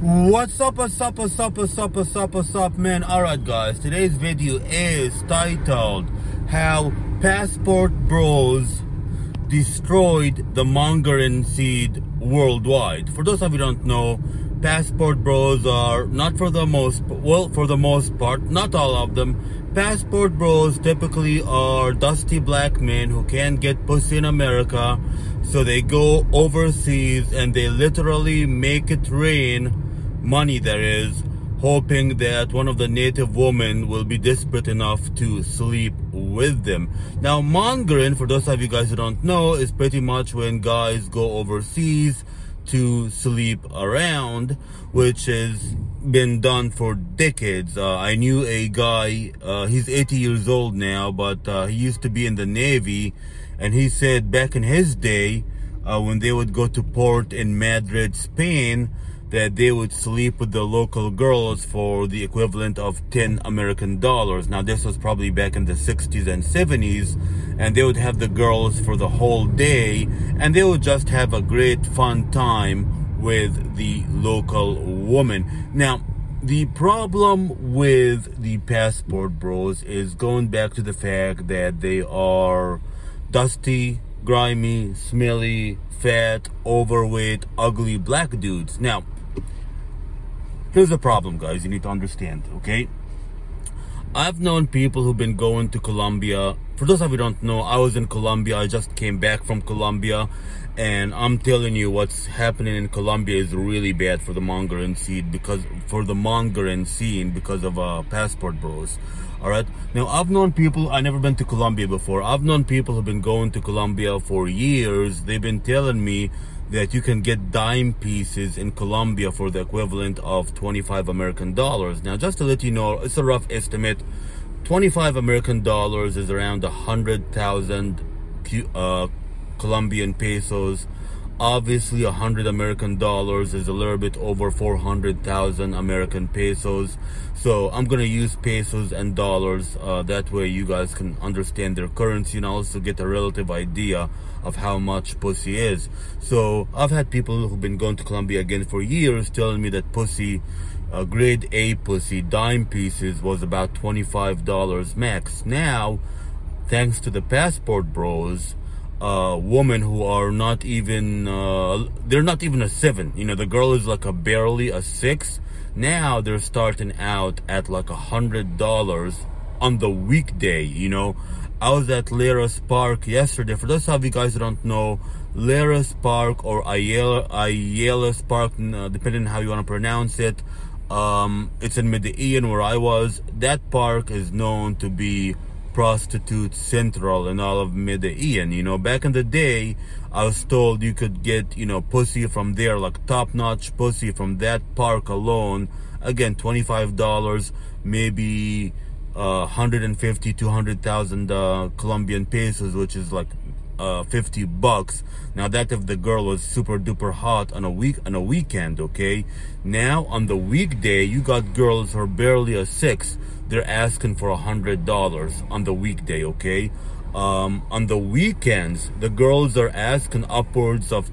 What's up, man? Alright, guys, today's video is titled How Passport Bros Destroyed the Margarine Seed Worldwide. For those of you who don't know, Passport Bros are not for the most part, not all of them. Passport Bros typically are dusty black men who can't get pussy in America, so they go overseas and they literally make it rain, money that is, hoping that one of the native women will be desperate enough to sleep with them. Now, mongering, for those of you guys who don't know, is pretty much when guys go overseas to sleep around, which has been done for decades. I knew a guy, he's 80 years old now, but he used to be in the Navy, and he said back in his day, when they would go to port in Madrid, Spain, that they would sleep with the local girls for the equivalent of 10 American dollars. Now, this was probably back in the 60s and 70s, and they would have the girls for the whole day, and they would just have a great fun time with the local woman. Now, the problem with the Passport Bros is going back to the fact that they are dusty, grimy, smelly, fat, overweight, ugly black dudes. Now, here's the problem, guys, you need to understand, okay? I've known people who've been going to Colombia. For those of you who don't know, I was in Colombia. I just came back from Colombia, and I'm telling you, what's happening in Colombia is really bad for the mongering scene because of Passport Bros. All right. Now, I've known people. I've never been to Colombia before. I've known people who've been going to Colombia for years. They've been telling me that you can get dime pieces in Colombia for the equivalent of 25 American dollars. Now, just to let you know, it's a rough estimate. 25 American dollars is around 100,000 Colombian pesos. Obviously, 100 American dollars is a little bit over 400,000 American pesos. So I'm going to use pesos and dollars. That way you guys can understand their currency and also get a relative idea of how much pussy is. So I've had people who've been going to Colombia again for years telling me that pussy, grade A pussy, dime pieces, was about $25 max. Now, thanks to the Passport Bros, women who are not even they're not even a 7, you know, the girl is like barely a 6. Now they're starting out at like $100 on the weekday. You know, I was at Lleras Park yesterday. For those of you guys who don't know, Lleras Park or Lleras Park, depending on how you want to pronounce it, it's in Medellin where I was. That park is known to be prostitute central in all of Medellin. You know, back in the day, I was told you could get, you know, pussy from there, like top-notch pussy from that park alone. Again, $25, maybe 150, 200,000 Colombian pesos, which is like $50. Now, that if the girl was super duper hot on a weekend, okay? Now, on the weekday, you got girls who are barely a 6. They're asking for $100 on the weekday, okay? On the weekends, the girls are asking upwards of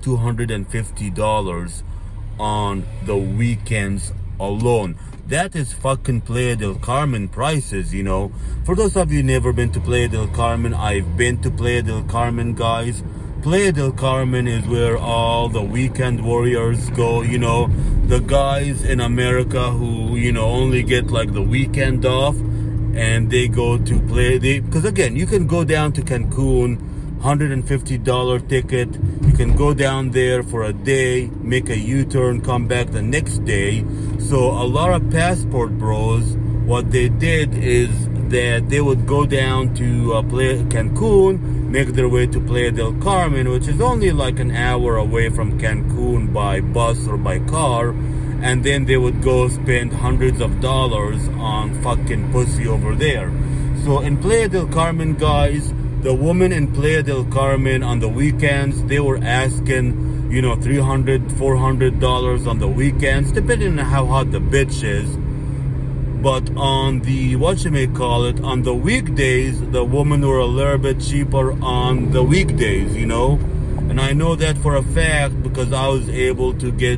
$250 on the weekends alone. That is fucking Playa del Carmen prices, you know. For those of you who never been to Playa del Carmen, I've been to Playa del Carmen, guys. Playa del Carmen is where all the weekend warriors go, you know. The guys in America who, you know, only get like the weekend off, and they go to because again, you can go down to Cancun, $150 ticket. You can go down there for a day, make a U-turn, come back the next day. So a lot of Passport Bros, what they did is that they would go down to Cancun, make their way to Playa del Carmen, which is only like an hour away from Cancun by bus or by car, and then they would go spend hundreds of dollars on fucking pussy over there. So in Playa del Carmen, guys, the women in Playa del Carmen on the weekends, they were asking, you know, $300, $400 on the weekends, depending on how hot the bitch is. But on the, on the weekdays, the women were a little bit cheaper on the weekdays, you know. And I know that for a fact because I was able to get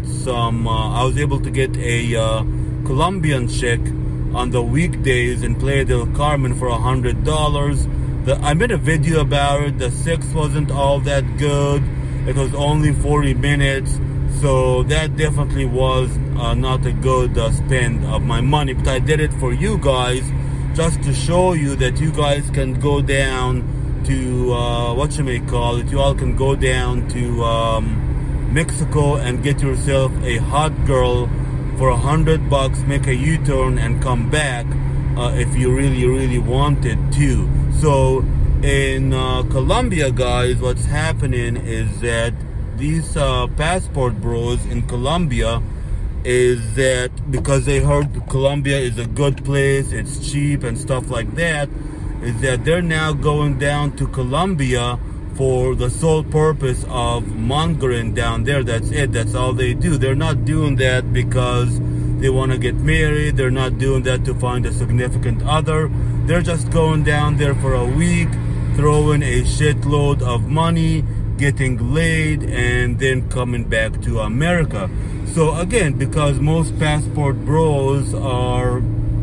a Colombian chick on the weekdays in Playa del Carmen for $100. I made a video about it. The sex wasn't all that good. It was only 40 minutes. So that definitely was not a good spend of my money. But I did it for you guys, just to show you that you guys can go down to, what you may call it, you all can go down to Mexico and get yourself a hot girl for $100, make a U-turn and come back if you really wanted to. So in Colombia, guys, what's happening is that these passport bros in Colombia is that because they heard Colombia is a good place, it's cheap and stuff like that, is that they're now going down to Colombia for the sole purpose of mongering down there. That's it. That's all they do. They're not doing that because they want to get married. They're not doing that to find a significant other. They're just going down there for a week, throwing a shitload of money, getting laid, and then coming back to America. So again, because most passport bros are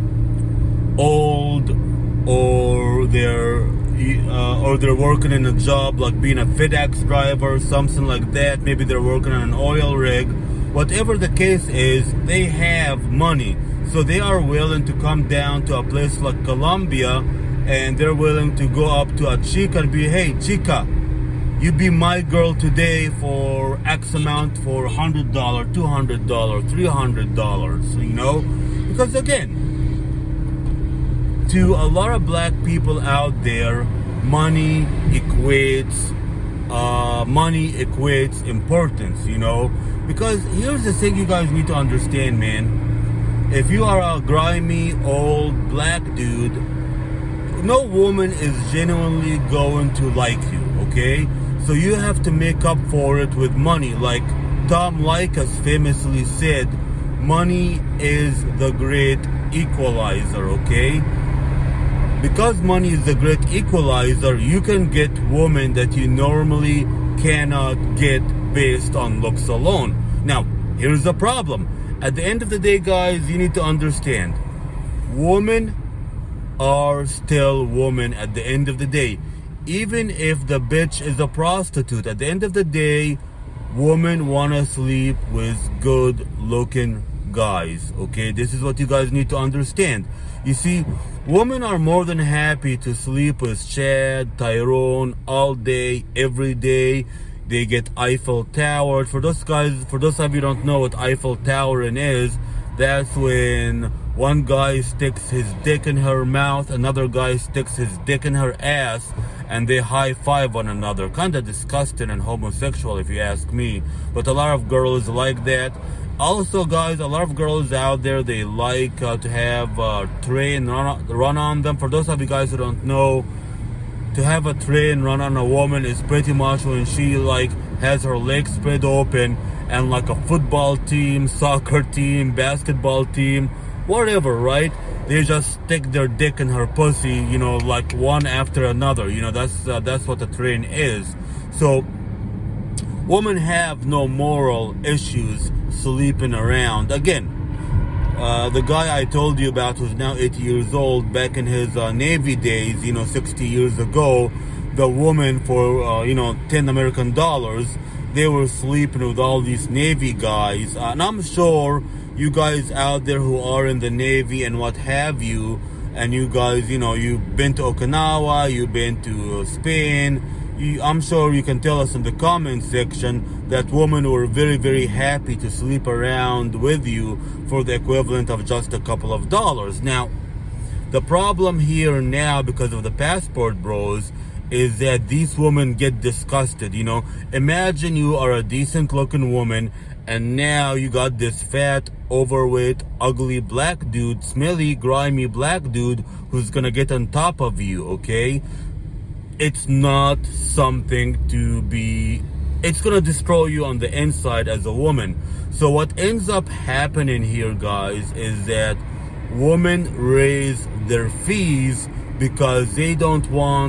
old, or they're working in a job like being a FedEx driver, something like that. Maybe they're working on an oil rig. Whatever the case is, they have money. So they are willing to come down to a place like Colombia, and they're willing to go up to a chica and be, hey, chica, you be my girl today for X amount, for $100, $200, $300, you know? Because again, to a lot of black people out there, money equates importance, you know? Because here's the thing you guys need to understand, man. If you are a grimy, old, black dude, no woman is genuinely going to like you, okay? So you have to make up for it with money. Like Tom Likas famously said, money is the great equalizer, okay? Because money is the great equalizer, you can get women that you normally cannot get based on looks alone. Now, here's the problem. At the end of the day, guys, you need to understand, women are still women at the end of the day. Even if the bitch is a prostitute, at the end of the day, women want to sleep with good looking guys, okay? This is what you guys need to understand. You see, women are more than happy to sleep with Chad, Tyrone all day, every day. They get Eiffel Towered. For those of you who don't know what Eiffel Towering is, that's when one guy sticks his dick in her mouth, another guy sticks his dick in her ass, and they high five one another. Kind of disgusting and homosexual if you ask me, but a lot of girls like that. Also, guys, a lot of girls out there, they like to have a train run on them. For those of you guys who don't know, to have a train run on a woman is pretty much when she like has her legs spread open and like a football team, soccer team, basketball team, whatever, right? They just stick their dick in her pussy, you know, like one after another. You know, that's what a train is. So women have no moral issues sleeping around. Again, the guy I told you about who's now 80 years old, back in his Navy days, you know, 60 years ago, the woman for, you know, $10 American, they were sleeping with all these Navy guys. And I'm sure you guys out there who are in the Navy and what have you, and you guys, you know, you've been to Okinawa, you've been to Spain, I'm sure you can tell us in the comment section that women were very happy to sleep around with you for the equivalent of just a couple of dollars. Now, the problem here now, because of the passport bros, is that these women get disgusted. You know, imagine you are a decent looking woman and now you got this fat, overweight, ugly black dude, smelly, grimy black dude who's gonna get on top of you, okay? It's not something to be, it's gonna destroy you on the inside as a woman. So what ends up happening here, guys, is that women raise their fees because they don't want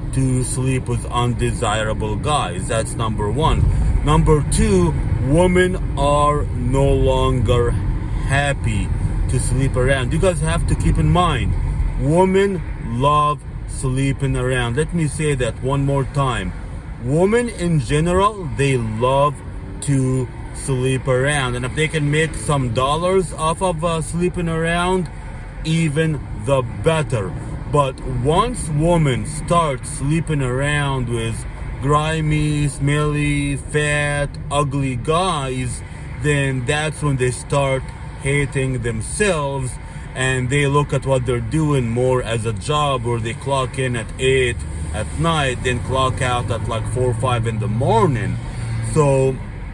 to sleep with undesirable guys. That's number one. Number two, women are no longer happy to sleep around. You guys have to keep in mind, women love sleeping around. Let me say that one more time. Women in general, they love to sleep around, and if they can make some dollars off of sleeping around, even the better. But once women start sleeping around with grimy, smelly, fat, ugly guys, then that's when they start hating themselves, and they look at what they're doing more as a job, where they clock in at 8 at night, then clock out at like 4 or 5 in the morning. So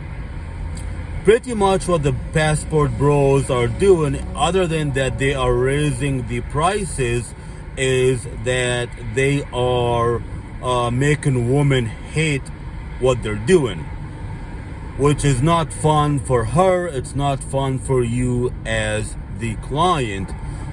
pretty much what the passport bros are doing, other than that they are raising the prices, is that they are making women hate what they're doing, which is not fun for her. It's not fun for you as the client.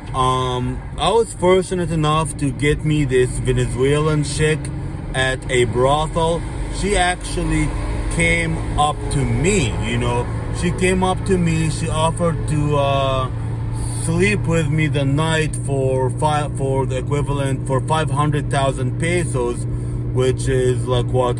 I was fortunate enough to get me this Venezuelan chick at a brothel. She actually came up to me, She came up to me. She offered to sleep with me the night for the equivalent for 500,000 pesos, which is like what,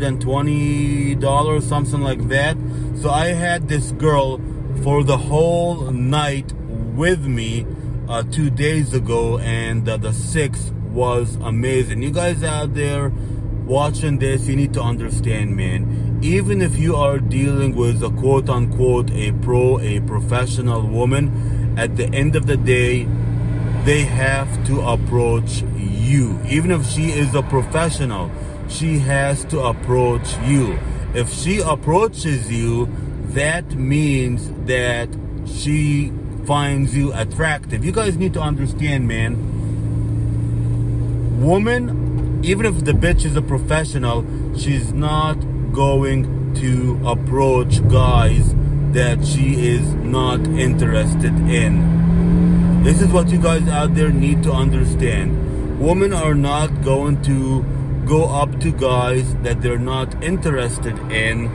$120, something like that. So I had this girl for the whole night with me 2 days ago, and the sex was amazing. You guys out there watching this, you need to understand, man, even if you are dealing with a quote-unquote a professional woman, at the end of the day, they have to approach you. Even if she is a professional, she has to approach you. If she approaches you, that means that she finds you attractive. You guys need to understand, man, woman, even if the bitch is a professional, she's not going to approach guys that she is not interested in. This is what you guys out there need to understand. Women are not going to go up to guys that they're not interested in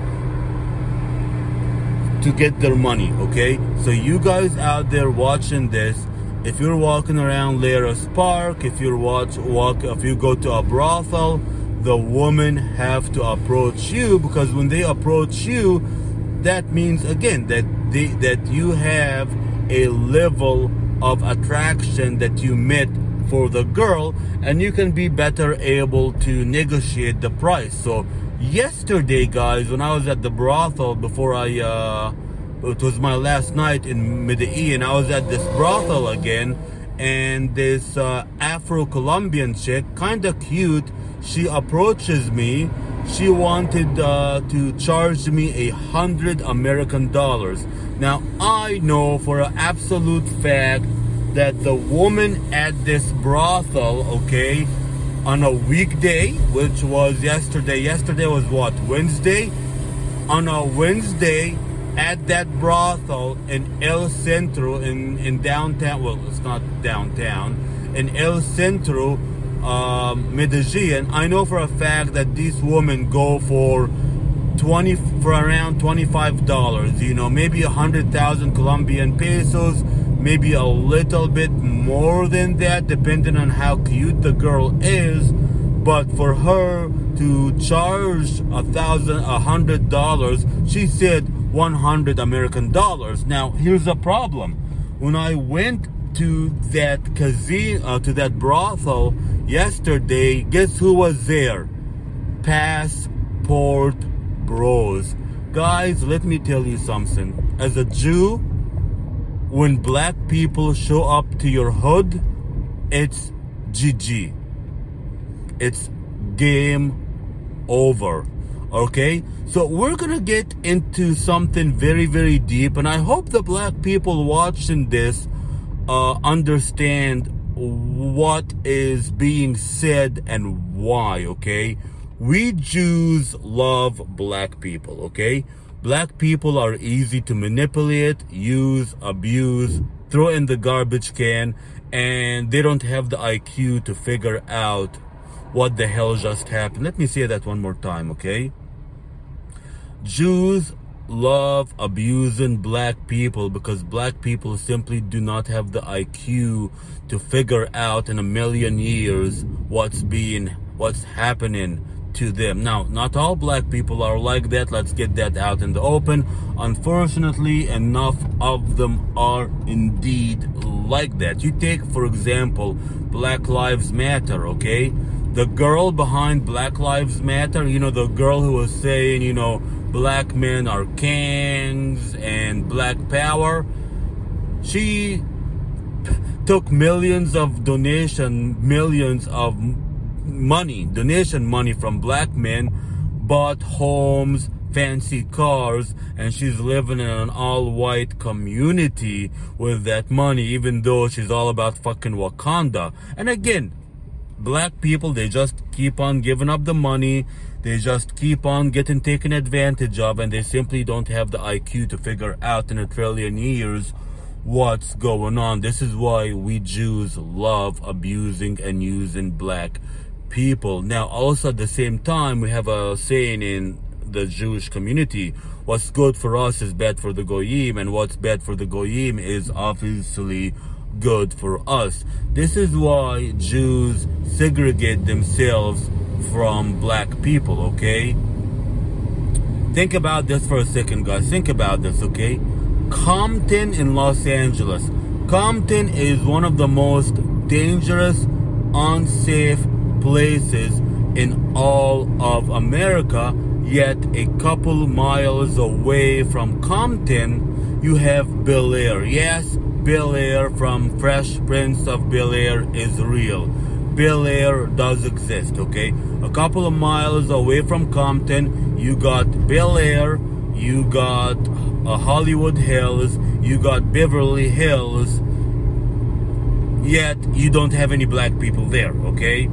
to get their money, okay? So you guys out there watching this, if you're walking around Leros Park, if you if you go to a brothel, the women have to approach you, because when they approach you, that means again that you have a level of attraction that you met for the girl, and you can be better able to negotiate the price. So yesterday, guys, when I was at the brothel, before it was my last night in Medellin, I was at this brothel again, and this Afro-Colombian chick, kind of cute, she approaches me. She wanted to charge me $100 American. Now, I know for an absolute fact that the woman at this brothel, okay, on a weekday, which was yesterday was what, Wednesday? On a Wednesday, at that brothel in El Centro, in downtown, well, it's not downtown, in El Centro, Medellin, I know for a fact that these women go for around $25, maybe 100,000 Colombian pesos, maybe a little bit more than that, depending on how cute the girl is. But for her to charge $100, she said 100 American dollars. Now, here's the problem. When I went to that casino, to that brothel yesterday, guess who was there? Passport bros. Guys, let me tell you something. As a Jew, when black people show up to your hood, it's GG. It's game over. Okay? So we're gonna get into something very, very deep, and I hope the black people watching this understand what is being said and why, okay? We Jews love black people, okay? Black people are easy to manipulate, use, abuse, throw in the garbage can, and they don't have the IQ to figure out what the hell just happened. Let me say that one more time, okay? Jews love abusing black people because black people simply do not have the IQ to figure out in a million years what's happening to them. Now, not all black people are like that. Let's get that out in the open. Unfortunately, enough of them are indeed like that. You take, for example, Black Lives Matter, okay? The girl behind Black Lives Matter, you know, the girl who was saying, you know, black men are kings and black power, she took millions of donation money from black men, bought homes, fancy cars, and she's living in an all-white community with that money, even though she's all about fucking Wakanda. And again, black people, they just keep on giving up the money, they just keep on getting taken advantage of, and they simply don't have the IQ to figure out in a trillion years what's going on. This is why we Jews love abusing and using black people. Now, also at the same time, we have a saying in the Jewish community: what's good for us is bad for the Goyim, and what's bad for the Goyim is obviously good for us. This is why Jews segregate themselves from black people, okay? Think about this for a second, guys. Think about this, okay? Compton in Los Angeles. Compton is one of the most dangerous, unsafe places in all of America, yet a couple miles away from Compton, you have Bel Air. Yes, Bel Air from Fresh Prince of Bel Air is real. Bel Air does exist, okay? A couple of miles away from Compton, you got Bel Air, you got Hollywood Hills, you got Beverly Hills, yet you don't have any black people there, okay?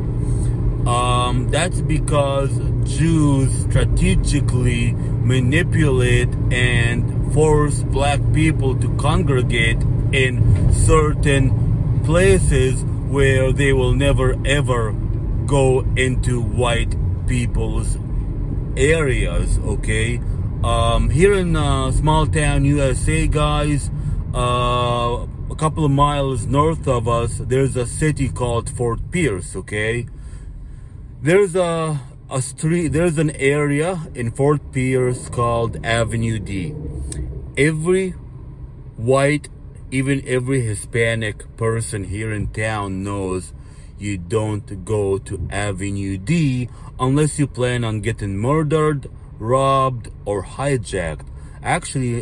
That's because Jews strategically manipulate and force black people to congregate in certain places where they will never ever go into white people's areas, okay? Here in small town USA, guys, a couple of miles north of us, there's a city called Fort Pierce, okay? There's a street, there's an area in Fort Pierce called Avenue D. Every white, even every Hispanic person here in town knows you don't go to Avenue D unless you plan on getting murdered, robbed, or hijacked. Actually,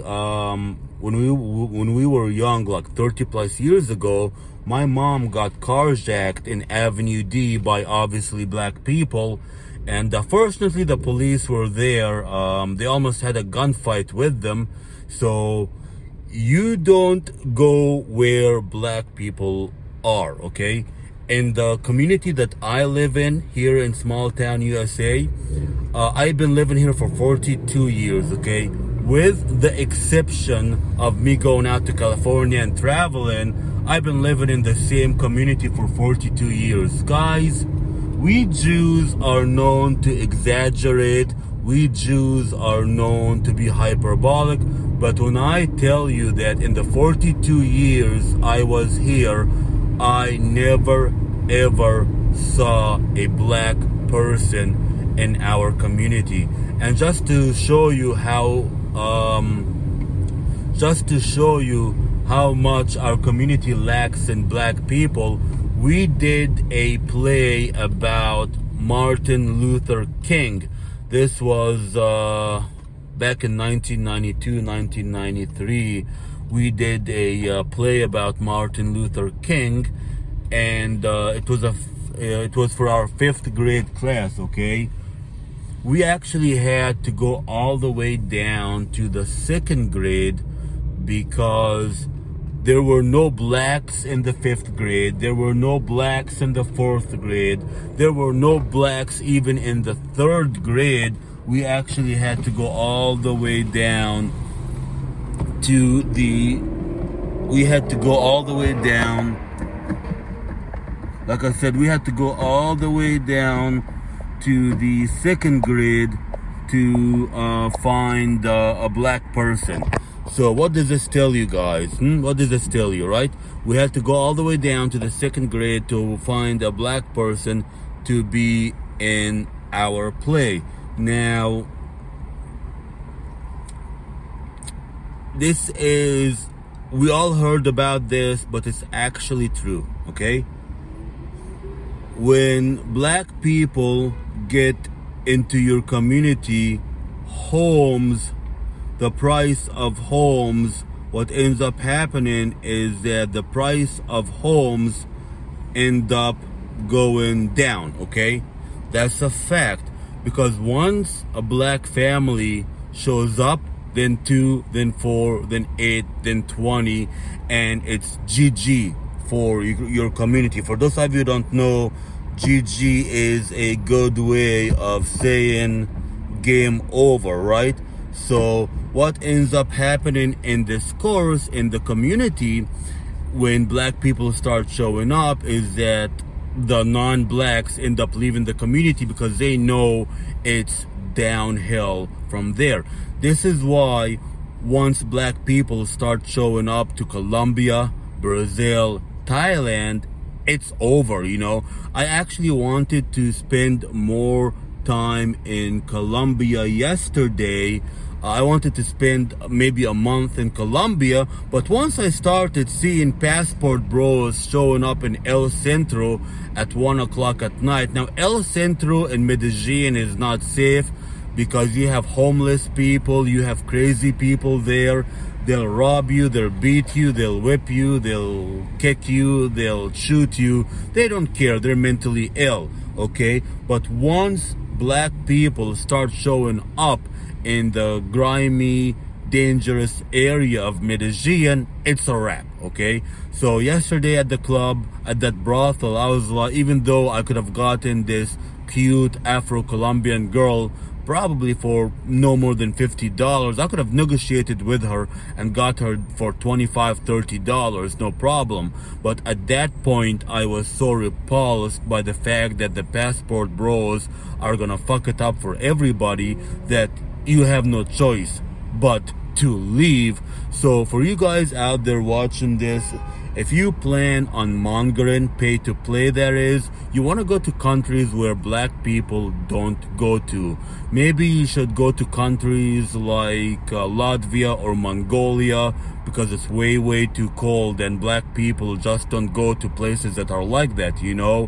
when we were young, like 30 plus years ago, my mom got carjacked in Avenue D by obviously black people, and fortunately the police were there. They almost had a gunfight with them. So you don't go where black people are, okay? In the community that I live in here in small town USA, I've been living here for 42 years, okay? With the exception of me going out to California and traveling, I've been living in the same community for 42 years. Guys, we Jews are known to exaggerate. We Jews are known to be hyperbolic. But when I tell you that in the 42 years I was here, I never ever saw a black person in our community. And just to show you how much our community lacks in black people, we did a play about Martin Luther King. This was back in 1992, 1993. We did a play about Martin Luther King, and it was for our 5th grade class, okay? We actually had to go all the way down to the 2nd grade because there were no blacks in the 5th grade. There were no blacks in the 4th grade. There were no blacks even in the 3rd grade. We actually had to go all the way down to the... We had to go all the way down Like I said, we had to go all the way down to the second grid to find a black person. So what does this tell you guys? What does this tell you, right? We had to go all the way down to the second grade to find a black person to be in our play. Now, this is, we all heard about this, but it's actually true, okay? When black people get into your community, homes, the price of homes, what ends up happening is that the price of homes end up going down, okay? That's a fact, because once a black family shows up, then 2, then 4, then 8, then 20, and it's GG for your community. For those of you who don't know, GG is a good way of saying game over, right? So what ends up happening in this course in the community when black people start showing up is that the non-blacks end up leaving the community because they know it's downhill from there. This is why once black people start showing up to Colombia, Brazil, Thailand, it's over, you know. I actually wanted to spend more time in Colombia yesterday. I wanted to spend maybe a month in Colombia, but once I started seeing passport bros showing up in El Centro at 1 o'clock at night. Now, El Centro in Medellin is not safe because you have homeless people, you have crazy people there. They'll rob you, they'll beat you, they'll whip you, they'll kick you, they'll shoot you. They don't care, they're mentally ill, okay? But once black people start showing up in the grimy, dangerous area of Medellin, it's a wrap, okay? So yesterday at the club, at that brothel, I was like, even though I could have gotten this cute Afro-Colombian girl probably for no more than $50, I could have negotiated with her and got her for $25, $30, no problem. But at that point, I was so repulsed by the fact that the passport bros are gonna fuck it up for everybody that you have no choice but to leave. So for you guys out there watching this, if you plan on mongering, pay to play that is, you want to go to countries where black people don't go to. Maybe you should go to countries like Latvia or Mongolia because it's way too cold and black people just don't go to places that are like that, you know.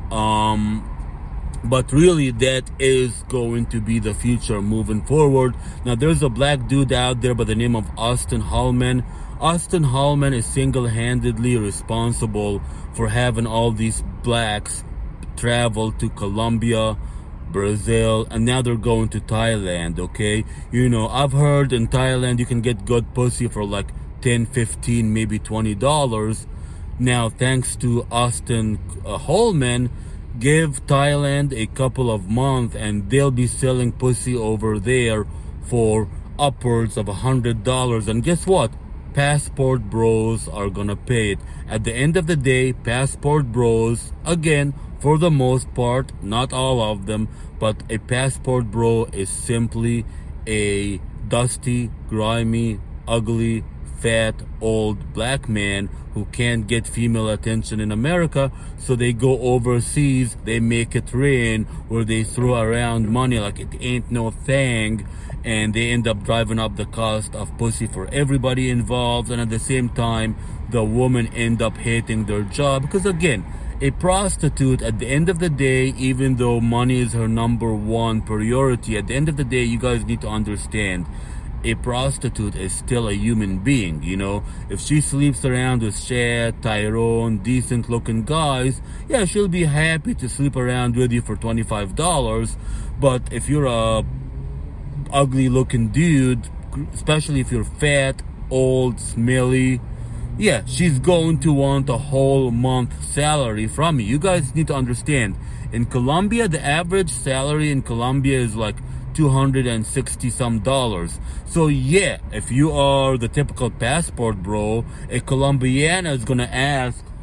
But really, that is going to be the future moving forward. Now, there's a black dude out there by the name of Austin Hallman. Austin Hallman is single-handedly responsible for having all these blacks travel to Colombia, Brazil, and now they're going to Thailand, okay? You know, I've heard in Thailand you can get good pussy for like $10, $15, maybe $20. Now, thanks to Austin Hallman, give Thailand a couple of months and they'll be selling pussy over there for upwards of $100. And guess what? Passport bros are gonna pay it. At the end of the day, passport bros, again, for the most part, not all of them, but a passport bro is simply a dusty, grimy, ugly, fat, old black man who can't get female attention in America, so they go overseas, they make it rain, where they throw around money like it ain't no thing, and they end up driving up the cost of pussy for everybody involved, and at the same time, the women end up hating their job, because again, a prostitute, at the end of the day, even though money is her number one priority, at the end of the day, you guys need to understand, a prostitute is still a human being, you know. If she sleeps around with Chad, Tyrone, decent looking guys, yeah, she'll be happy to sleep around with you for $25. But if you're a ugly looking dude, especially if you're fat, old, smelly, yeah, she's going to want a whole month salary from you. You guys need to understand, in Colombia, the average salary in Colombia is like $260 some. So yeah, if you are the typical passport bro, a Colombiana is gonna ask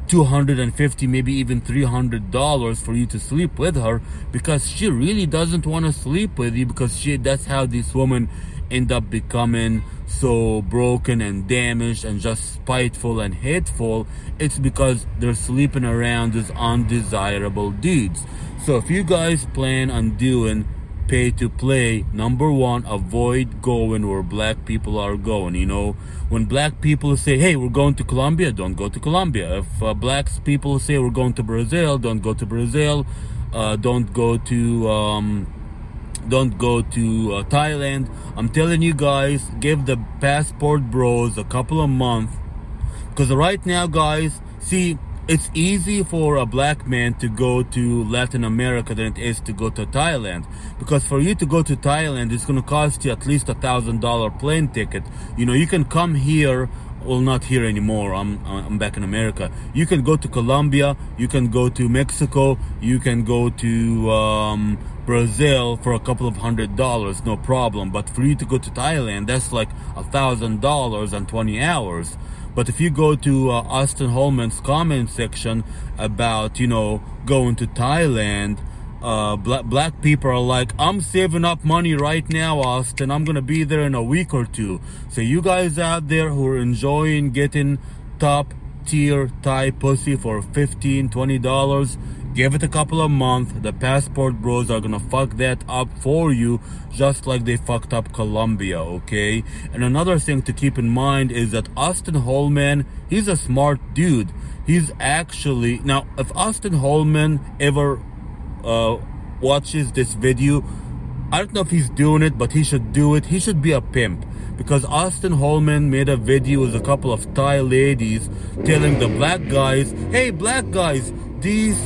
$250, maybe even $300 for you to sleep with her, because she really doesn't want to sleep with you, because that's how these women end up becoming so broken and damaged and just spiteful and hateful. It's because they're sleeping around with undesirable dudes. So if you guys plan on doing pay to play, number one, avoid going where black people are going. You know, when black people say, hey, we're going to Colombia, don't go to Colombia. If black people say we're going to Brazil, don't go to Brazil. Don't go to Thailand. I'm telling you guys, give the passport bros a couple of months, because right now, guys, see, it's easy for a black man to go to Latin America than it is to go to Thailand. Because for you to go to Thailand, it's going to cost you at least $1,000 plane ticket. You know, you can come here, well, not here anymore, I'm back in America. You can go to Colombia, you can go to Mexico, you can go to Brazil for a couple of $100, no problem. But for you to go to Thailand, that's like $1,000 and 20 hours. But if you go to Austin Holman's comment section about, you know, going to Thailand, black people are like, I'm saving up money right now, Austin. I'm going to be there in a week or two. So you guys out there who are enjoying getting top tier Thai pussy for $15, $20, give it a couple of months. The passport bros are gonna fuck that up for you, just like they fucked up Colombia, okay? And another thing to keep in mind is that Austin Holman, he's a smart dude. He's actually, now if Austin Holman ever watches this video, I don't know if he's doing it, but he should do it. He should be a pimp, because Austin Holman made a video with a couple of Thai ladies telling the black guys, hey, black guys, these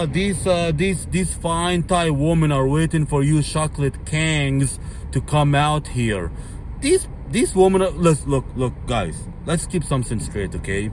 fine Thai women are waiting for you chocolate kangs to come out here. These women are, look guys, let's keep something straight, okay?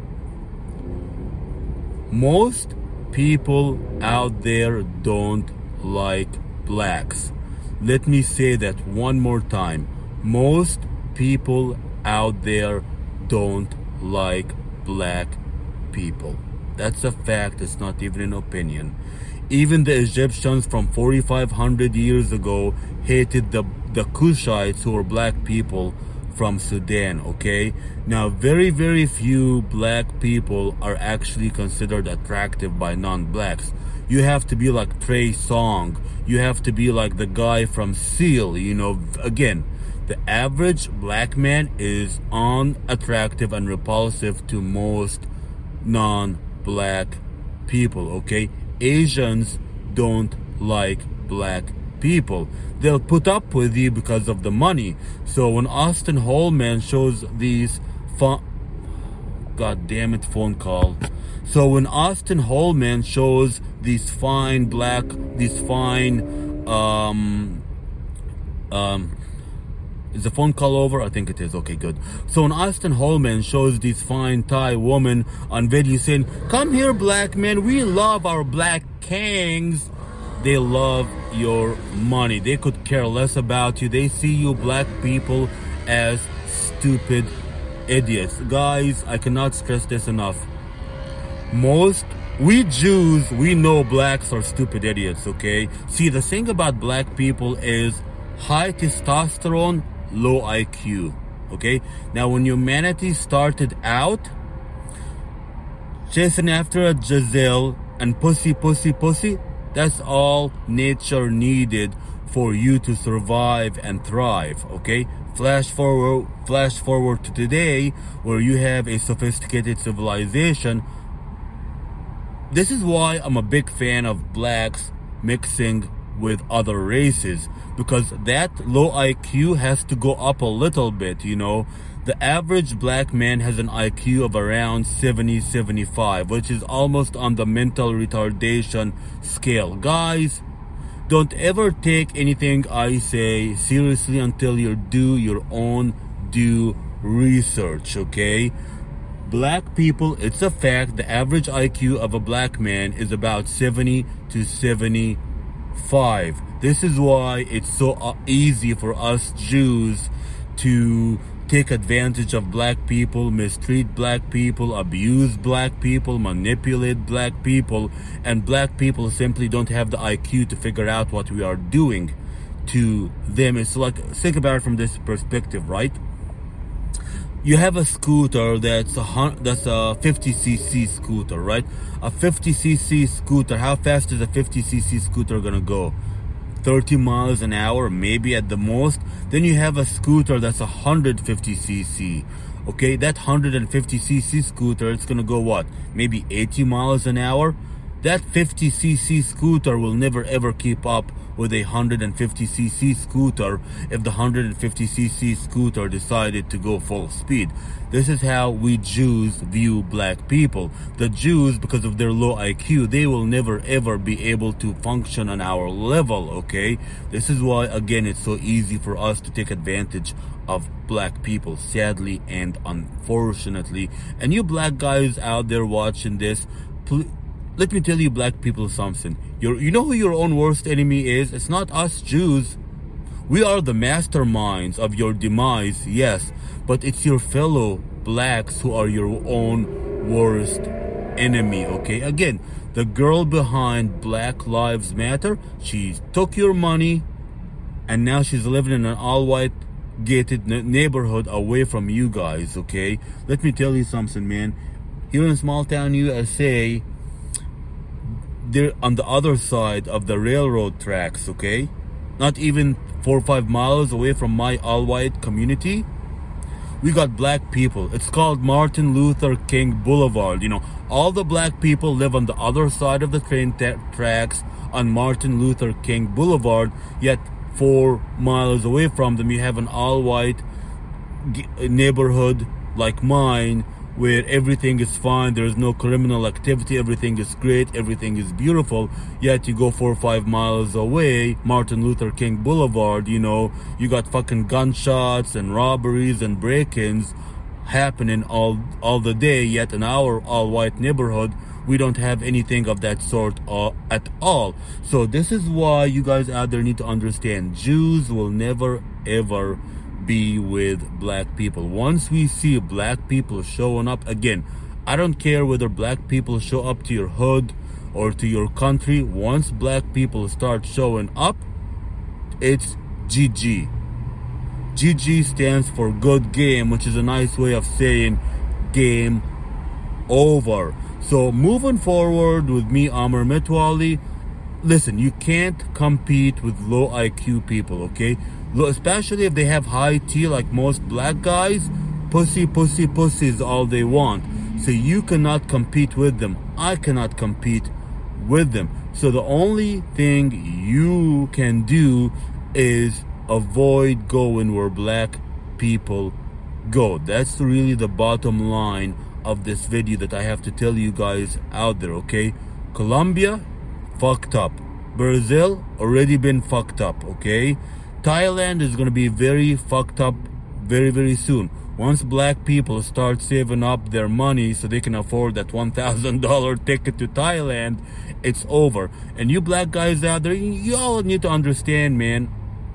Most people out there don't like blacks. Let me say that one more time. Most people out there don't like black people. That's a fact. It's not even an opinion. Even the Egyptians from 4,500 years ago hated the Kushites, who were black people from Sudan, okay? Now, very, very few black people are actually considered attractive by non-blacks. You have to be like Trey Songz. You have to be like the guy from Seal, you know. Again, the average black man is unattractive and repulsive to most non-black people, okay? Asians don't like black people. They'll put up with you because of the money. So when Austin Holman shows these God damn it, phone call. So when Austin Holman shows these fine is the phone call over? I think it is. Okay, good. So when Austin Holman shows these fine Thai women on video saying, come here, black men, we love our black kangs, they love your money. They could care less about you. They see you black people as stupid idiots. Guys, I cannot stress this enough. We Jews, we know blacks are stupid idiots, okay? See, the thing about black people is high testosterone, low IQ, okay? Now, when humanity started out chasing after a Giselle and pussy, that's all nature needed for you to survive and thrive, okay? Flash forward to today, where you have a sophisticated civilization. This is why I'm a big fan of blacks mixing with other races, because that low IQ has to go up a little bit, you know. The average black man has an IQ of around 70, 75, which is almost on the mental retardation scale. Guys, don't ever take anything I say seriously until you do your own due research, okay? Black people, it's a fact, the average IQ of a black man is about 70 to 75. This is why it's so easy for us Jews to take advantage of black people, mistreat black people, abuse black people, manipulate black people, and black people simply don't have the IQ to figure out what we are doing to them. It's like, think about it from this perspective, right? You have a scooter that's a 50cc scooter, right? A 50cc scooter, how fast is a 50cc scooter gonna go? 30 miles an hour, maybe at the most. Then you have a scooter that's 150cc. Okay, that 150cc scooter, it's gonna go what? Maybe 80 miles an hour? That 50cc scooter will never ever keep up with a 150cc scooter if the 150cc scooter decided to go full speed. This is how we Jews view black people. The Jews, because of their low IQ, they will never ever be able to function on our level, okay? This is why, again, it's so easy for us to take advantage of black people, sadly and unfortunately. And you black guys out there watching this, let me tell you black people something. You know who your own worst enemy is? It's not us Jews. We are the masterminds of your demise, yes, but it's your fellow blacks who are your own worst enemy, okay? Again, the girl behind Black Lives Matter, she took your money and now she's living in an all-white gated neighborhood away from you guys, okay? Let me tell you something, man. Here in small town USA, they're on the other side of the railroad tracks, okay? Not even 4 or 5 miles away from my all-white community, we got black people. It's called Martin Luther King Boulevard. You know, all the black people live on the other side of the train tracks on Martin Luther King Boulevard, yet 4 miles away from them you have an all-white neighborhood like mine, where everything is fine, there's no criminal activity, everything is great, everything is beautiful. Yet you go 4 or 5 miles away, Martin Luther King Boulevard, you know, you got fucking gunshots and robberies and break-ins happening all the day. Yet in our all-white neighborhood, we don't have anything of that sort at all. So this is why you guys out there need to understand, Jews will never ever be with black people. Once we see black people showing up, again, I don't care whether black people show up to your hood or to your country. Once black people start showing up, it's GG. GG stands for good game, which is a nice way of saying game over. So moving forward with me, Amr Metwali, listen, you can't compete with low IQ people, okay? Especially if they have high T like most black guys. Pussy is all they want. So you cannot compete with them. I cannot compete with them. So the only thing you can do is avoid going where black people go. That's really the bottom line of this video that I have to tell you guys out there, okay? Colombia, fucked up. Brazil, already been fucked up, okay? Thailand is going to be very fucked up very, very soon. Once black people start saving up their money so they can afford that $1,000 ticket to Thailand, it's over. And you black guys out there, you all need to understand, man.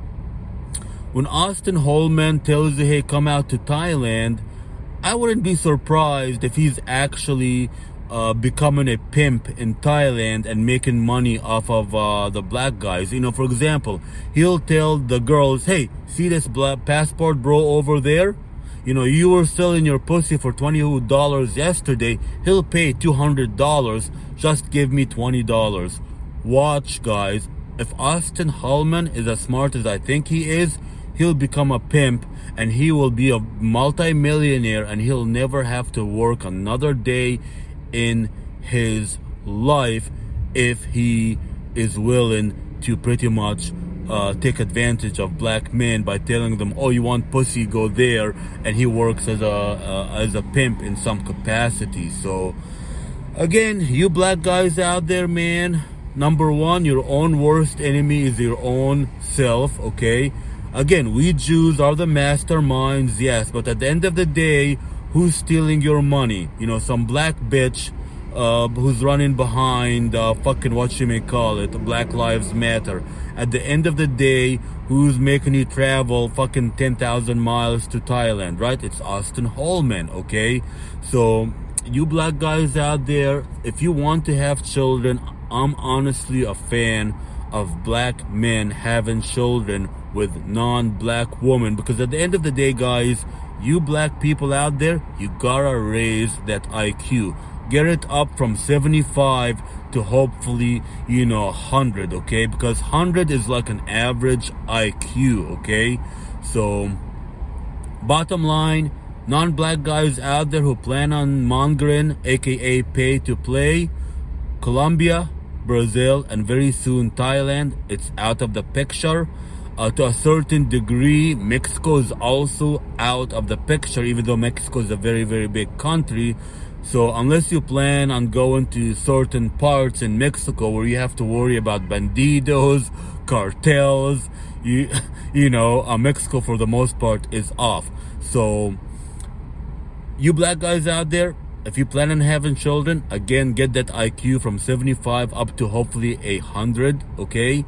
When Austin Holman tells you, hey, come out to Thailand, I wouldn't be surprised if he's actually becoming a pimp in Thailand and making money off of the black guys. You know, for example, he'll tell the girls, hey, see this black passport bro over there? You know, you were selling your pussy for $20 yesterday. He'll pay $200. Just give me $20. Watch, guys. If Austin Holman is as smart as I think he is, he'll become a pimp and he will be a multi-millionaire and he'll never have to work another day in his life if he is willing to pretty much take advantage of black men by telling them, oh, you want pussy, go there, and he works as a pimp in some capacity. So again, you black guys out there, man, number one, your own worst enemy is your own self, okay? Again, we Jews are the masterminds, yes, but at the end of the day, who's stealing your money? You know, some black bitch who's running behind fucking what you may call it, Black Lives Matter. At the end of the day, who's making you travel fucking 10,000 miles to Thailand, right? It's Austin Holman, okay? So you black guys out there, if you want to have children, I'm honestly a fan of black men having children with non-black women, because at the end of the day, guys, you black people out there, you gotta raise that IQ. Get it up from 75 to hopefully, 100, okay? Because 100 is like an average IQ, okay? So, bottom line, non-black guys out there who plan on mongering, aka pay to play, Colombia, Brazil, and very soon Thailand, it's out of the picture. To a certain degree, Mexico is also out of the picture, even though Mexico is a very, very big country. So unless you plan on going to certain parts in Mexico where you have to worry about bandidos, cartels, Mexico for the most part is off. So you black guys out there, if you plan on having children, again, get that IQ from 75 up to hopefully 100, okay?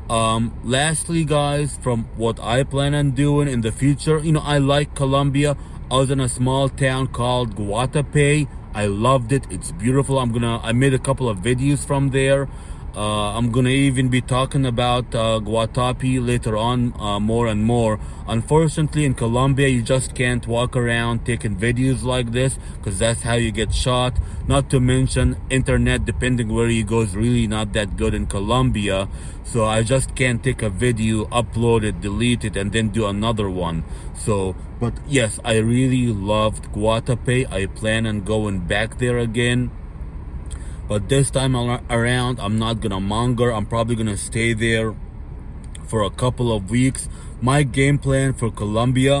Lastly, guys, from what I plan on doing in the future, I like Colombia. I was in a small town called Guatapé. I loved it. It's beautiful. I made a couple of videos from there. I'm gonna even be talking about Guatapé later on, more and more. Unfortunately, in Colombia, you just can't walk around taking videos like this, because that's how you get shot. Not to mention, internet, depending where you go, is really not that good in Colombia. So I just can't take a video, upload it, delete it, and then do another one. So, but yes, I really loved Guatapé. I plan on going back there again. But this time around, I'm not gonna monger. I'm probably gonna stay there for a couple of weeks. My game plan for Colombia,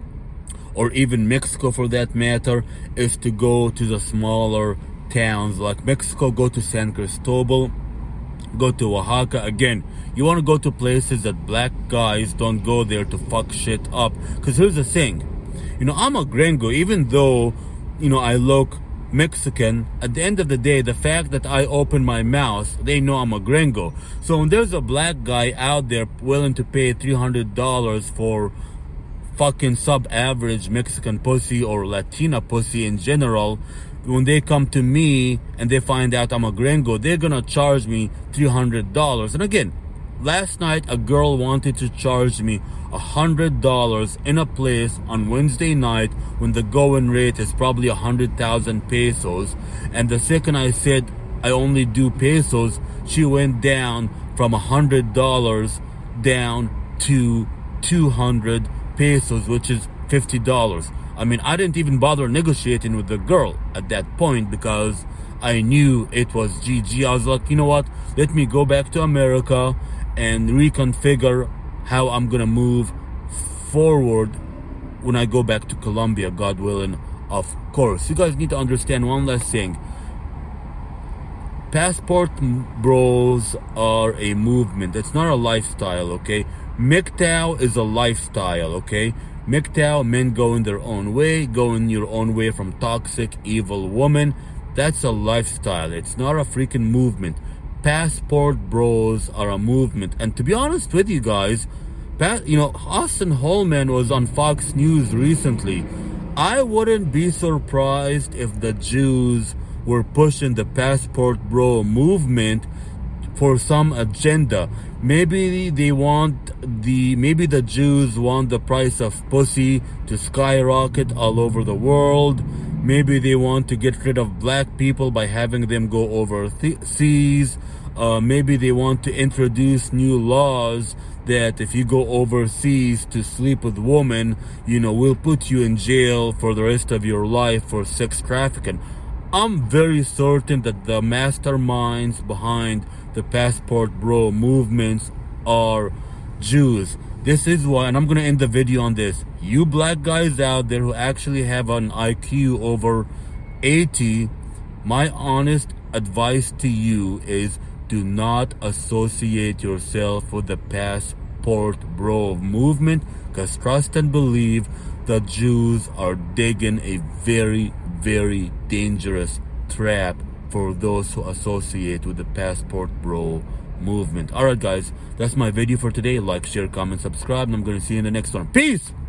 or even Mexico for that matter, is to go to the smaller towns like Mexico. Go to San Cristobal, go to Oaxaca. Again, you want to go to places that black guys don't go there to fuck shit up. Because here's the thing, I'm a gringo, even though, I look Mexican. At the end of the day, the fact that I open my mouth, they know I'm a gringo. So when there's a black guy out there willing to pay $300 for fucking sub-average Mexican pussy or Latina pussy in general, when they come to me and they find out I'm a gringo, they're gonna charge me $300. And again, last night a girl wanted to charge me $100 in a place on Wednesday night when the going rate is probably 100,000 pesos. And the second I said I only do pesos, she went down from $100 down to 200 pesos, which is $50. I mean, I didn't even bother negotiating with the girl at that point because I knew it was GG. I was like, you know what? Let me go back to America and reconfigure how I'm gonna move forward when I go back to Colombia, God willing, of course. You guys need to understand one last thing. Passport bros are a movement. It's not a lifestyle, okay? MGTOW is a lifestyle, okay? MGTOW, men going their own way, going your own way from toxic, evil woman. That's a lifestyle. It's not a freaking movement. Passport bros are a movement. And to be honest with you guys, Austin Holman was on Fox News recently. I wouldn't be surprised if the Jews were pushing the passport bro movement for some agenda. Maybe the Jews want the price of pussy to skyrocket all over the world. Maybe they want to get rid of black people by having them go overseas. Maybe they want to introduce new laws that if you go overseas to sleep with women, we'll put you in jail for the rest of your life for sex trafficking. I'm very certain that the masterminds behind the passport bro movements are Jews. This is why, and I'm going to end the video on this. You black guys out there who actually have an IQ over 80, my honest advice to you is do not associate yourself with the passport bro movement, because trust and believe the Jews are digging a very, very dangerous trap for those who associate with the Passport Bro movement. Alright guys, that's my video for today. Like, share, comment, subscribe, and I'm gonna see you in the next one. Peace!